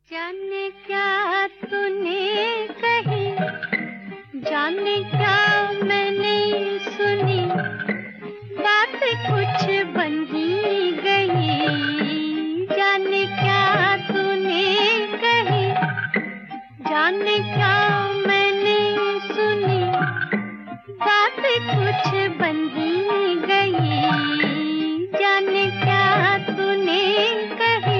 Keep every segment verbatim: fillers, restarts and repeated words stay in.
जाने क्या तूने कही, जाने क्या मैंने सुनी, बात कुछ बन ही गई। जाने क्या तूने कही, जाने क्या मैंने सुनी, बात कुछ बन ही गई। जाने क्या तूने कही।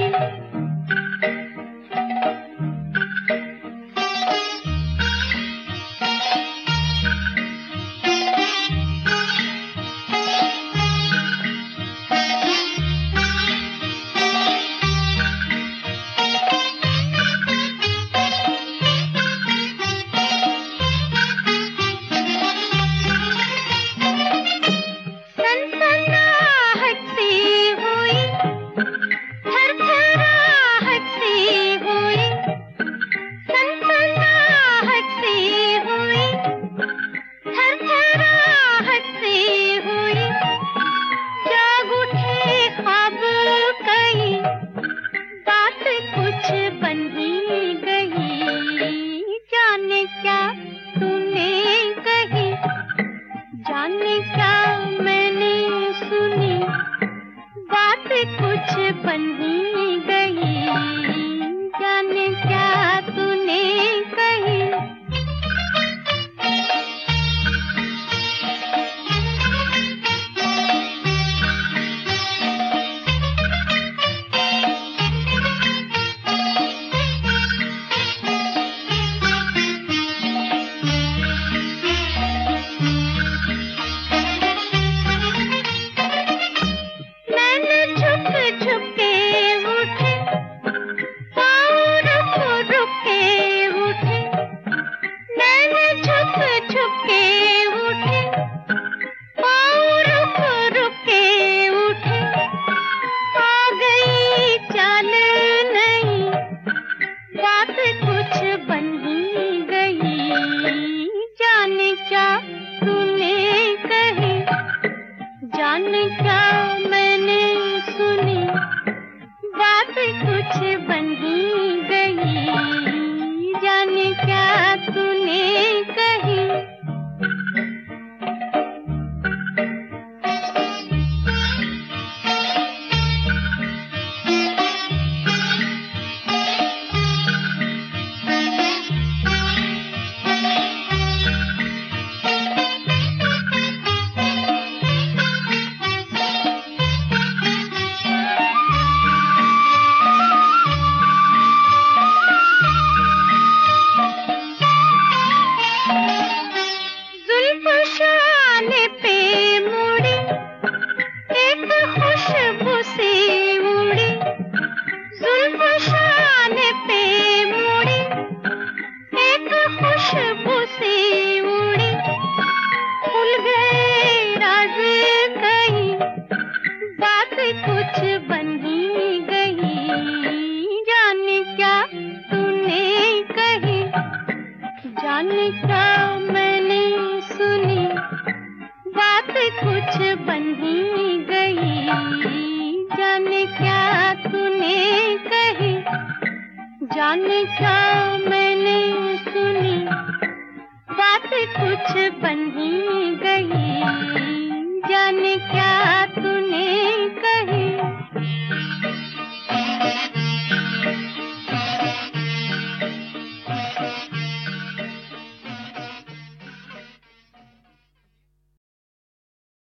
जाने क्या मैंने सुनी, बात कुछ बन ही गई। जाने क्या तूने कही। जाने क्या मैंने सुनी, बात कुछ बन ही गई। जाने क्या तूने कही। कुछ बन ही गई। जाने क्या तूने कही, जाने क्या मैंने सुनी, बात कुछ बन ही गई। जाने क्या तूने कही, जाने क्या मैंने सुनी, बात कुछ बन ही गई। जाने क्या तूने